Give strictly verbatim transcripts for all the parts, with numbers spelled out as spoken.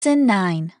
Lesson nine.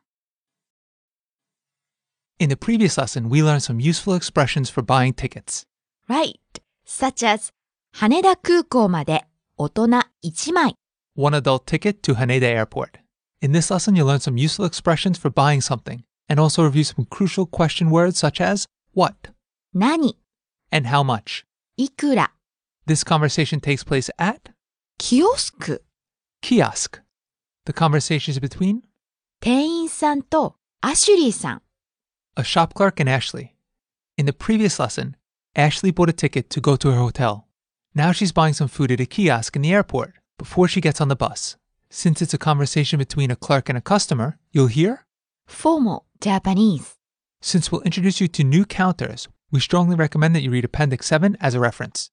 In the previous lesson, we learned some useful expressions for buying tickets. Right, such as 羽田空港まで大人いちまい。 One adult ticket to Haneda Airport. In this lesson, you'll learn some useful expressions for buying something, and also review some crucial question words such as what, 何、 and how much. いくら、 This conversation takes place at キオスク、 kiosk. The conversation is between 店員さんとアシュリーさん。 a shop clerk and Ashley. In the previous lesson, Ashley bought a ticket to go to her hotel. Now she's buying some food at a kiosk in the airport before she gets on the bus. Since it's a conversation between a clerk and a customer, you'll hear Formal Japanese. Since we'll introduce you to new counters, we strongly recommend that you read Appendix seven as a reference.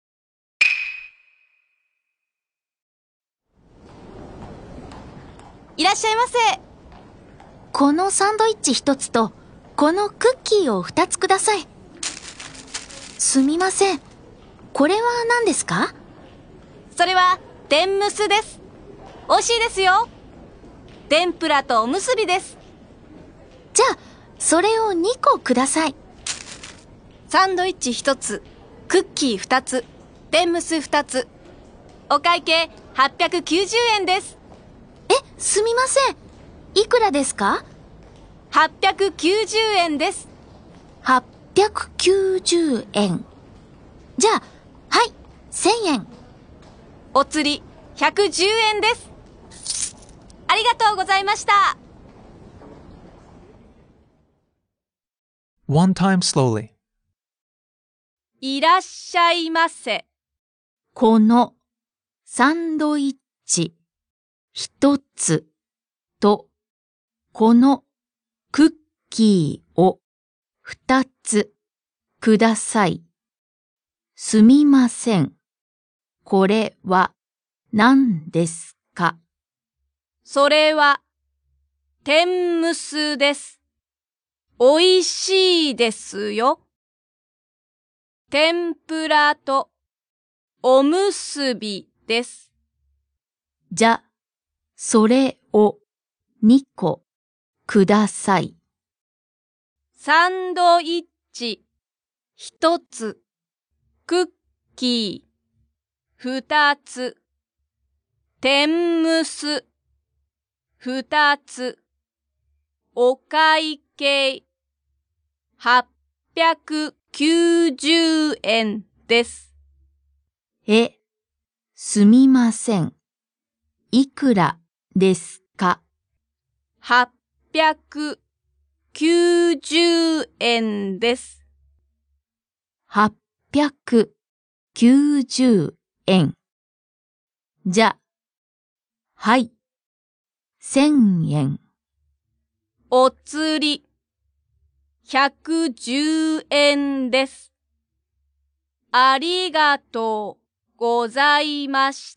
いらっしゃいませ。このサンドイッチ一つと、このクッキーを二つください。すみません。これは何ですか？ それは天むすです。美味しいですよ。天ぷらとおむすびです。 じゃあ、それをにこください。 サンドイッチ一つ、クッキー二つ、天むす二つ。お会計はっぴゃくきゅうじゅうえんです。 え、すみません。いくらですか？ はっぴゃくきゅうじゅうえんです。 はっぴゃくきゅうじゅうえん。じゃあ、はい、せんえん。 お釣りひゃくじゅうえんです。ありがとうございました。 One time slowly. いらっしゃいませ。 このサンドイッチ一つとこのクッキーを二つください。すみません。これは何ですか？ それは天むすです。おいしいですよ。天ぷらとおむすびです。 じゃ、それをにこください。 サンドイッチ一つ、クッキー二つ、天むす二つ、お会計はっぴゃくきゅうじゅうえんです。 え、すみません。いくらですか？ はっぴゃくきゅうじゅうえんです。 はっぴゃくきゅうじゅうえん。じゃ、はい、せんえん。 お釣りひゃくじゅうえんです。ありがとうございました。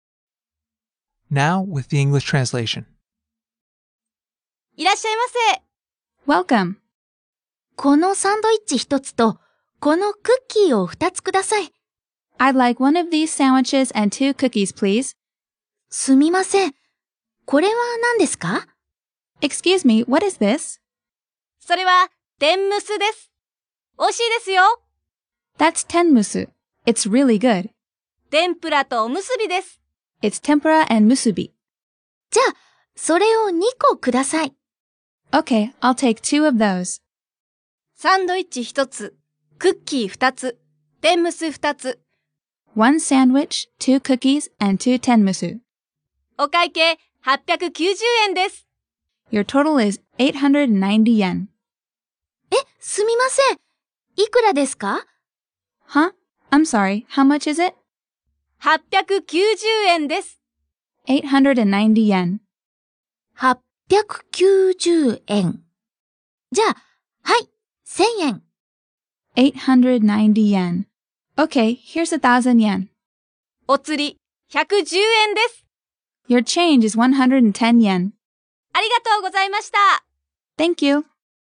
Now with the English translation. いらっしゃいませ。 Welcome. このサンドイッチ一つと、このクッキーを二つください。 I'd like one of these sandwiches and two cookies, please. すみません。これは何ですか？ Excuse me, what is this? それは天むすです。美味しいですよ。 That's tenmusu. It's really good. 天ぷらとおむすびです。 It's tempura and musubi. じゃあ、それをにこください。 Okay, I'll take two of those. サンドイッチ一つ、クッキー二つ、天むす二つ。 One sandwich, two cookies, and two tenmusu. お会計はっぴゃくきゅうじゅうえんです。 Your total is eight hundred ninety yen. え、すみません。いくらですか？ Huh? I'm sorry, how much is it? はっぴゃくきゅうじゅうえんです。 eight hundred ninety yen. はっぴゃくきゅうじゅうえん。じゃあ、はい、せんえん。 eight hundred ninety yen. Okay, here's a thousand yen. お釣りひゃくじゅうえんです。 Your change is one hundred ten yen. ありがとうございました。 Thank you.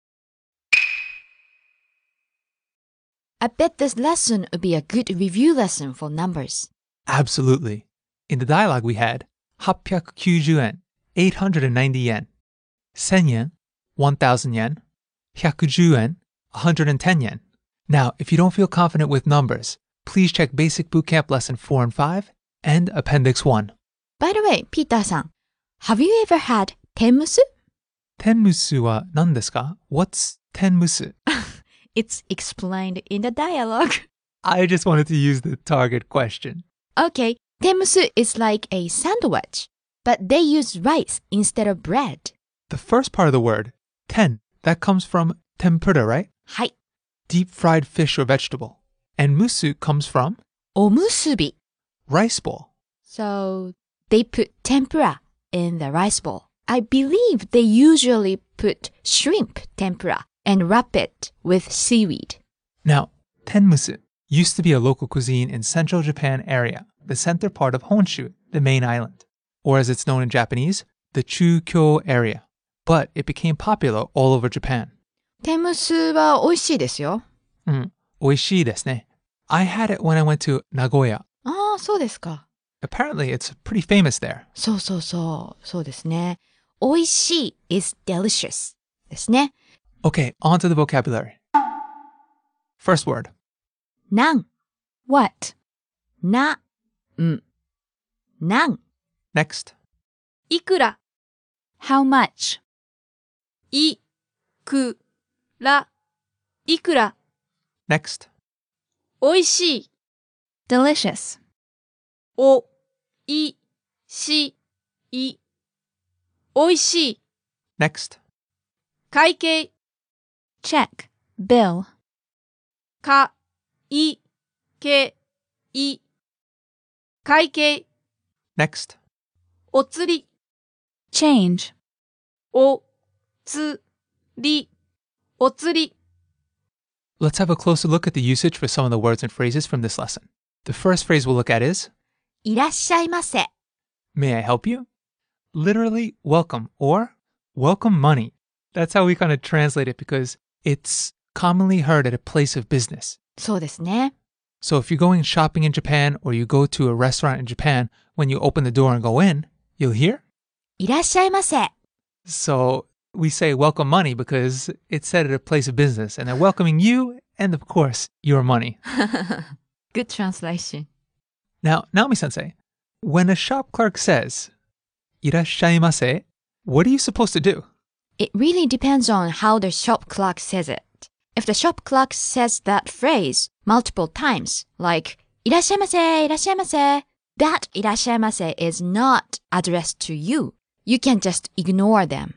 I bet this lesson would be a good review lesson for numbers. Absolutely. In the dialogue we had,はっぴゃくきゅうじゅうえん eight hundred ninety yen. ten yen, one thousand yen. one hundred ten yen, one hundred ten yen. Now, if you don't feel confident with numbers, please check Basic Bootcamp Lesson four and five and Appendix one. By the way, ピーターさん、Have you ever had 天むす? 天むすは何ですか? What's 天むす? It's explained in the dialogue. I just wanted to use the target question. Okay, 天むす is like a sandwich, but they use rice instead of bread. The first part of the word, ten, that comes from tempura, right? はい。 Deep fried fish or vegetable. And musu comes from おむすび. rice bowl. So they put tempura in the rice bowl. I believe they usually put shrimp tempura and wrap it with seaweed. Now, tenmusu used to be a local cuisine in central Japan area, the center part of Honshu, the main island, or as it's known in Japanese, the Chukyo area. But it became popular all over Japan. 天むすは美味しいですよ。 Mm, 美味しいですね. I had it when I went to Nagoya. ああ、そうですか。 Apparently, it's pretty famous there. そうそうそう。そうですね。美味しい is delicious ですね。 Okay, on to the vocabulary. First word. なん、 What? な、ん、なん、 Next. いくら、 How much? い、く、ら、いくら、 Next. おいしい、 Delicious. お、い、し、い、おいしい、 Next. 会計、 Check. Bill. か、い、け、い、会計、 Next. おつり、 Change. お、つ、り、おつり。 Let's have a closer look at the usage for some of the words and phrases from this lesson. The first phrase we'll look at is, いらっしゃいませ。 May I help you? Literally, welcome, or welcome money. That's how we kind of translate it because it's commonly heard at a place of business. そうですね。 So if you're going shopping in Japan or you go to a restaurant in Japan, when you open the door and go in, you'll hear, いらっしゃいませ。 So we say welcome money because it's said at a place of business and they're welcoming you and, of course, your money. Good translation. Now, Naomi-sensei, when a shop clerk says, いらっしゃいませ, what are you supposed to do? It really depends on how the shop clerk says it. If the shop clerk says that phrase multiple times, like いらっしゃいませ、いらっしゃいませ, that いらっしゃいませ is not addressed to you. You can just ignore them.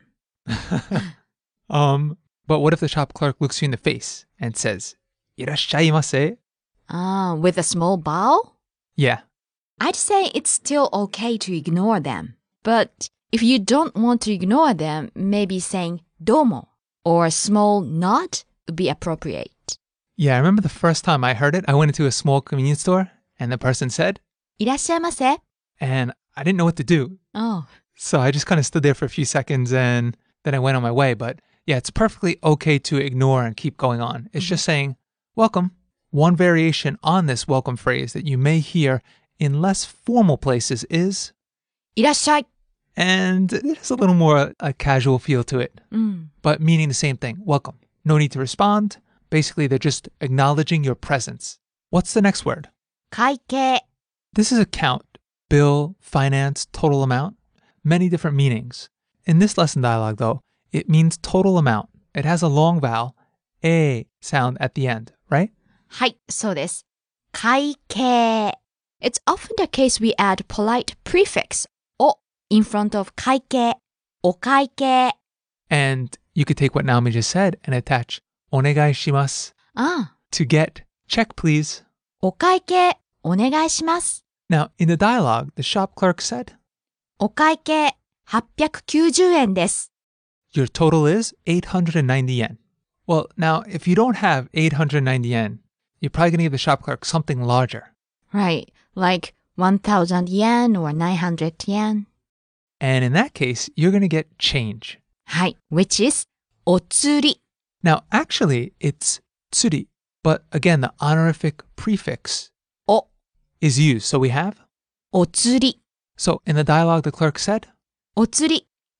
um, but what if the shop clerk looks you in the face and says, いらっしゃいませ? Ah, with a small bow? Yeah. I'd say it's still okay to ignore them. But if you don't want to ignore them, maybe saying どうも or a small nod would be appropriate. Yeah, I remember the first time I heard it, I went into a small convenience store and the person said, いらっしゃいませ. and I didn't know what to do. Oh, So I just kind of stood there for a few seconds and then I went on my way. But yeah, it's perfectly okay to ignore and keep going on. It's just saying, welcome. One variation on this welcome phrase that you may hear in less formal places is, いらっしゃい. and there's a little more a casual feel to it, うん。 but meaning the same thing, welcome. No need to respond. Basically, they're just acknowledging your presence. What's the next word? 会計. This is account, bill, finance, total amount. Many different meanings. In this lesson dialogue, though, it means total amount. It has a long vowel, a sound at the end, right? はい、そうです。会計. It's often the case we add polite prefix お in front of 会計, お会計. And you could take what Naomi just said and attach お願いします Ah, to get check please. お会計お願いします. Now, in the dialogue, the shop clerk said, お会計はっぴゃくきゅうじゅうえんです. your total is eight hundred ninety yen. Well, now, if you don't have eight hundred ninety yen, you're probably going to give the shop clerk something larger. Right, like one thousand yen or nine hundred yen. And in that case, you're going to get change. はい, which is おつり. Now, actually, it's tsuri, but again, the honorific prefix お is used. So we have, おつり. so in the dialogue, the clerk said, おつり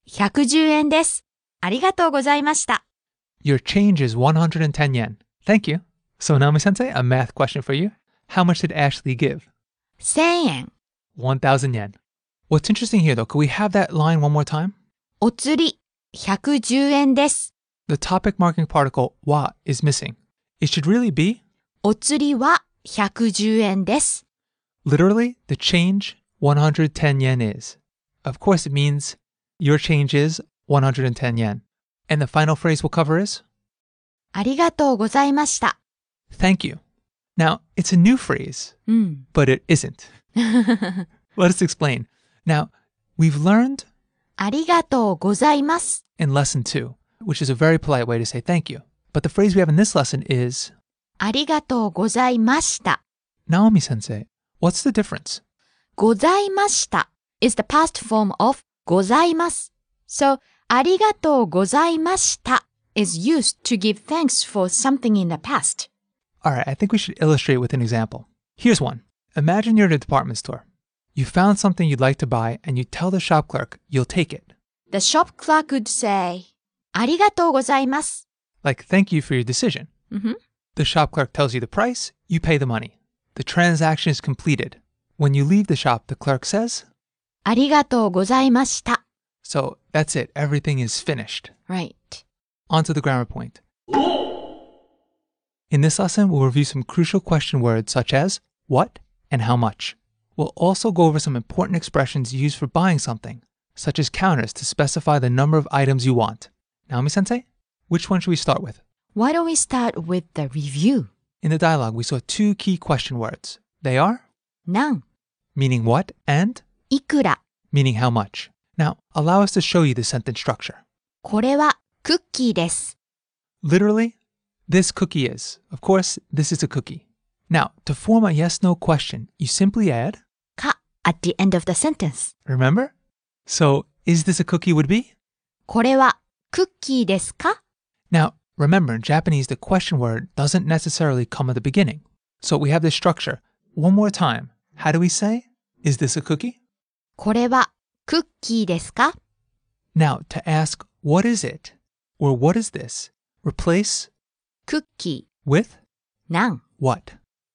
ひゃくじゅうえんです。ありがとうございました。 Your change is one hundred ten yen. Thank you. So Naomi-sensei, a math question for you. How much did Ashley give? せんえん。 one thousand yen. What's interesting here though, could we have that line one more time? お釣りひゃくじゅうえんです。 The topic marking particle wa is missing. It should really be お釣りはひゃくじゅうえんです。 literally the change one hundred ten yen is. Of course it means your change is one hundred ten yen. And the final phrase we'll cover is ありがとうございました。 thank you. Now, it's a new phrase, うん。 but it isn't. Let us explain. Now, we've learned ありがとうございます。 in lesson two, which is a very polite way to say thank you. But the phrase we have in this lesson is ありがとうございました。 Naomi-sensei, what's the difference? ございました is the past form of ございます。So, ありがとうございました is used to give thanks for something in the past. Alright, I think we should illustrate with an example. Here's one. Imagine you're at a department store. You found something you'd like to buy and you tell the shop clerk you'll take it. The shop clerk would say, ありがとうございます。 Like, thank you for your decision. Mm-hmm. The shop clerk tells you the price, you pay the money. The transaction is completed. When you leave the shop, the clerk says, ありがとうございました。 So that's it, everything is finished. Right. On to the grammar point. In this lesson, we'll review some crucial question words such as what and how much. We'll also go over some important expressions used for buying something, such as counters to specify the number of items you want. Naomi-sensei, which one should we start with? Why don't we start with the review? In the dialogue, we saw two key question words. They are 何 meaning what and いくら meaning how much. Now, allow us to show you the sentence structure. これはクッキーです。 Literally, this cookie is. Of course, this is a cookie. Now, to form a yes-no question, you simply add か at the end of the sentence. remember? So, is this a cookie would be? これはクッキーですか Now, remember, in Japanese, the question word doesn't necessarily come at the beginning. So we have this structure. One more time. How do we say, is this a cookie? これはクッキーですか Now, to ask, what is it? Or what is this? Replace クッキ with ー、何 what?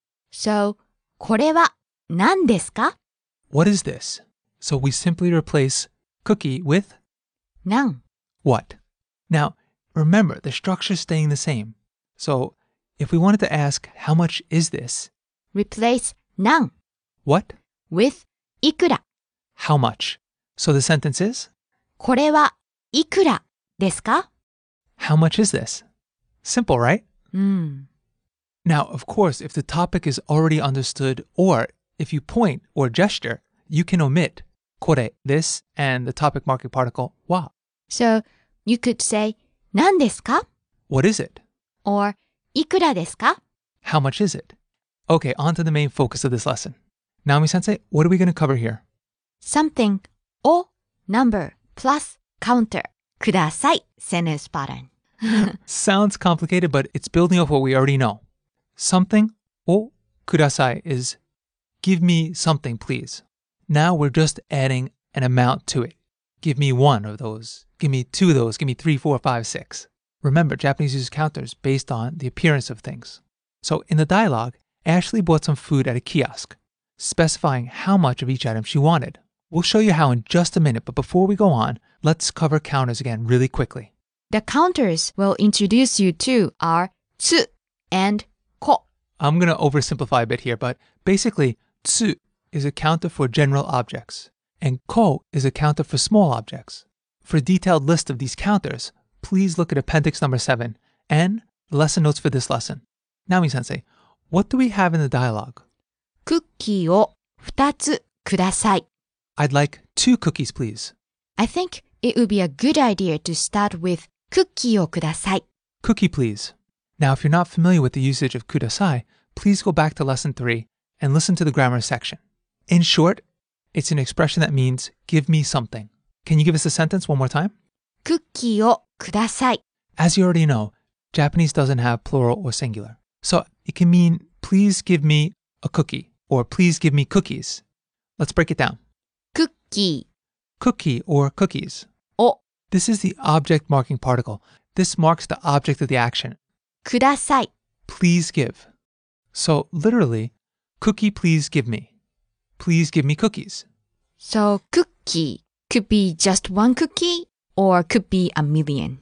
So, これは何ですか What is this? So we simply replace cookie with 何 what? Now, remember, the structure is staying the same. So, if we wanted to ask, how much is this? Replace 何 What? with いくら How much? So the sentence is, これはいくらですか how much is this? Simple, right? うん。 Now, of course, if the topic is already understood, or if you point or gesture, you can omit これ, this, and the topic marking particle は. So, you could say 何ですか What is it? or いくらですか How much is it? Okay, on to the main focus of this lesson. Naomi-sensei, what are we going to cover here? Something を number plus counter ください sentence pattern. Sounds complicated, but it's building off what we already know. Something を kudasai is give me something, please. Now we're just adding an amount to it. Give me one of those. Give me two of those. Give me three, four, five, six. Remember, Japanese uses counters based on the appearance of things. So in the dialogue, Ashley bought some food at a kiosk, specifying how much of each item she wanted. We'll show you how in just a minute, but before we go on, let's cover counters again really quickly. The counters we'll introduce you to are つ and こ. I'm going to oversimplify a bit here, but basically, tsu is a counter for general objects, and ko is a counter for small objects. For a detailed list of these counters, please look at appendix number seven and the lesson notes for this lesson. Naomi-sensei, what do we have in the dialogue? クッキーをふたつください. I'd like two cookies, please. I think it would be a good idea to start with クッキーをください. Cookie, please. Now, if you're not familiar with the usage of kudasai, please go back to lesson three and listen to the grammar section. In short, it's an expression that means give me something. Can you give us a sentence one more time? クッキーをください. As you already know, Japanese doesn't have plural or singular. So it can mean please give me a cookie or please give me cookies. Let's break it down. クッキ Cookie or cookies. ーを This is the object marking particle. This marks the object of the action. ください. Please give. So literally, cookie please give me. Please give me cookies. So cookie could be just one cookie or could be a million.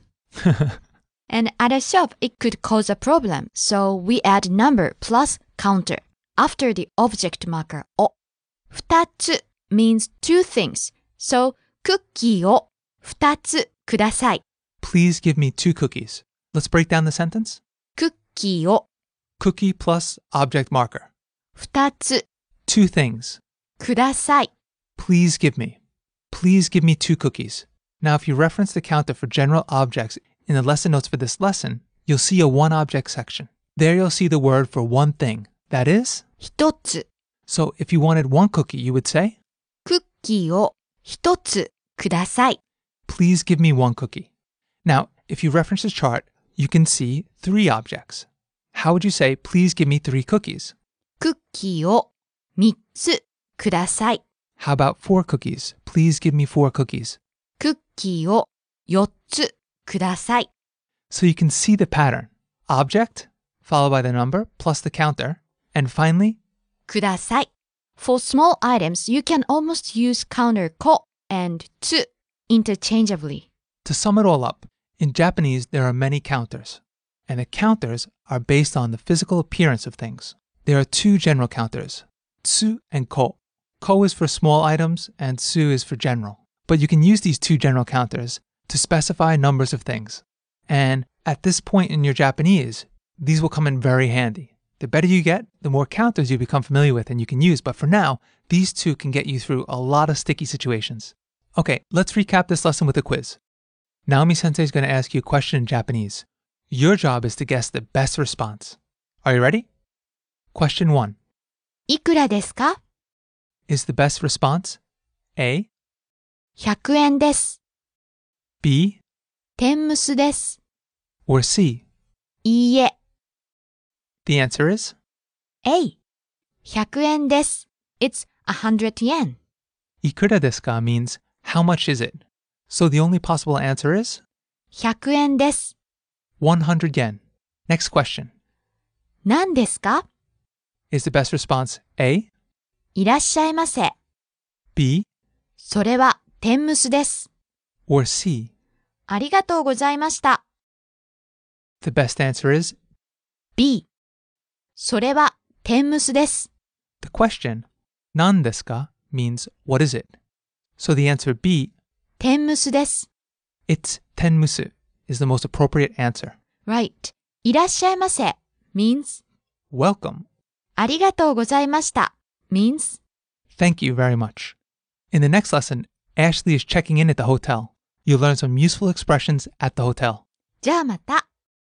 And at a shop, it could cause a problem. So we add number plus counter after the object marker を. 二つ means two things. So クッキーを二つください. Please give me two cookies. Let's break down the sentence. クッキーを Cookie plus object marker. 二つ Two things. ください. Please give me. Please give me two cookies. Now, if you reference the counter for general objects in the lesson notes for this lesson, you'll see a one object section. There you'll see the word for one thing. That is? 一つ So if you wanted one cookie, you would say, クッキーを一つください. Please give me one cookie. Now, if you reference the chart, you can see three objects. How would you say, please give me three cookies? クッキーを三つください. How about four cookies? Please give me four cookies. クッキーを四つください. So you can see the pattern. Object, followed by the number, plus the counter. And finally, ください. For small items, you can almost use counter こ and つ interchangeably. to sum it all up, in Japanese there are many counters. And the counters are based on the physical appearance of things. There are two general counters, tsu and ko. Ko is for small items and tsu is for general. But you can use these two general counters to specify numbers of things. And at this point in your Japanese, these will come in very handy. The better you get, the more counters you become familiar with and you can use. But for now, these two can get you through a lot of sticky situations. Okay, let's recap this lesson with a quiz. Naomi Sensei is going to ask you a question in Japanese. Your job is to guess the best response. Are you ready? Question one. いくらですか? Is the best response A, ひゃくえんです. B, 天むすです. or C? いいえ. The answer is A. ひゃくえんです. It's a hundred yen. Ikura desu ka means how much is it? So the only possible answer is ひゃくえんです. one hundred yen. Next question. 何ですか? Is the best response A, いらっしゃいませ. B, それは天むすです. or C? ありがとうございました. The best answer is B. それは天むすです. the question, nan desu ka, means what is it? So the answer B, 天むすです. it's tenmusu, is the most appropriate answer. Right. いらっしゃいませ means Welcome. ありがとうございました means Thank you very much. In the next lesson, Ashley is checking in at the hotel. You'll learn some useful expressions at the hotel. じゃあまた.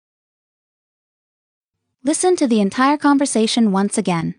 Listen to the entire conversation once again.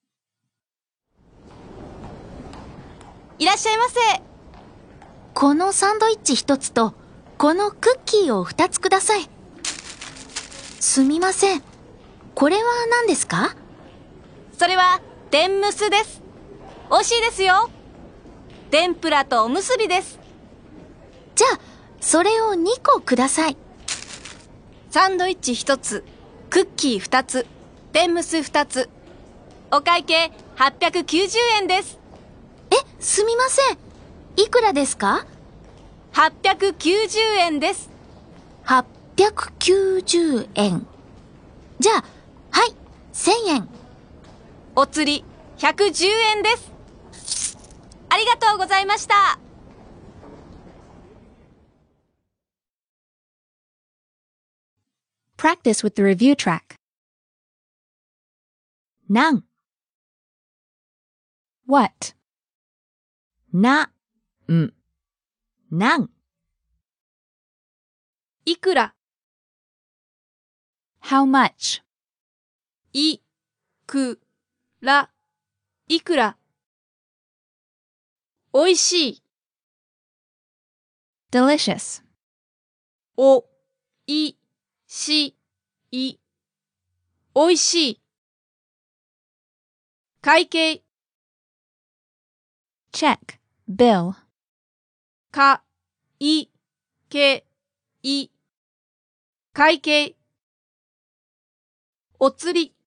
いらっしゃいませ。 このサンドイッチ一つとこのクッキーを二つください。すみません。これは何ですか？ それは天むすです。美味しいですよ。天ぷらとおむすびです。 じゃあ、それをにこください。 サンドイッチ一つ、クッキー二つ、天むす二つ。お会計はっぴゃくきゅうじゅうえんです。 え、すみません。いくらですか？ はっぴゃくきゅうじゅうえんです。 はっぴゃくきゅうじゅうえん。じゃあ、はい、せんえん。 お釣りひゃくじゅうえんです。ありがとうございました。 Practice with the review track. なん、 What? な、ん、なん、 いくら、 How much? い、く、ら、いくら。おいしい、 Delicious. お、い、し、い。おいしい。会計、 Check. Bill. か、い、 けい、会計、お釣り、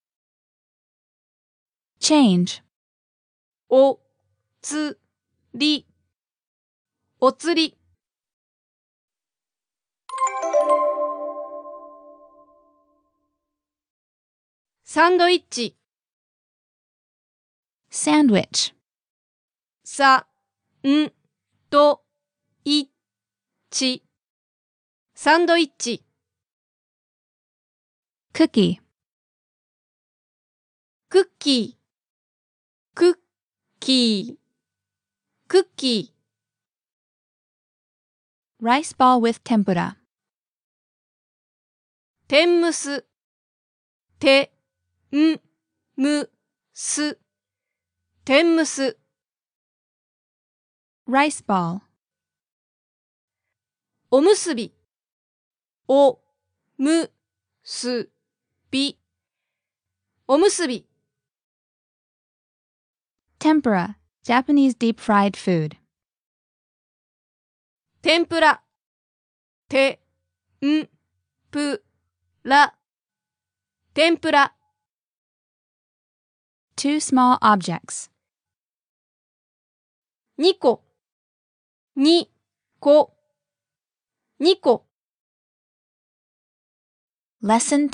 change, おつり、お釣り。サンドイッチ、 sandwich, さ、ん、ど、い、ち、サンドイッチ、 cookie, クッキー、クッキー、クッキー、 rice ball with tempura, 天むす、て、ん、む、す、天むす、 rice ball, おむすび、お、む、す、び、おむすび、 tempura, Japanese deep fried food, 天ぷら、て、ん、ぷ、ら、天ぷら、 two small objects, にこ、にこ、にこ。 lesson